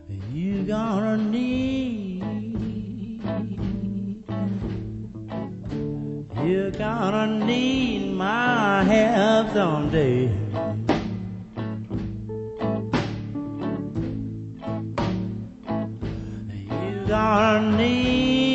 You gonna need, you're gonna need my help someday. You're gonna need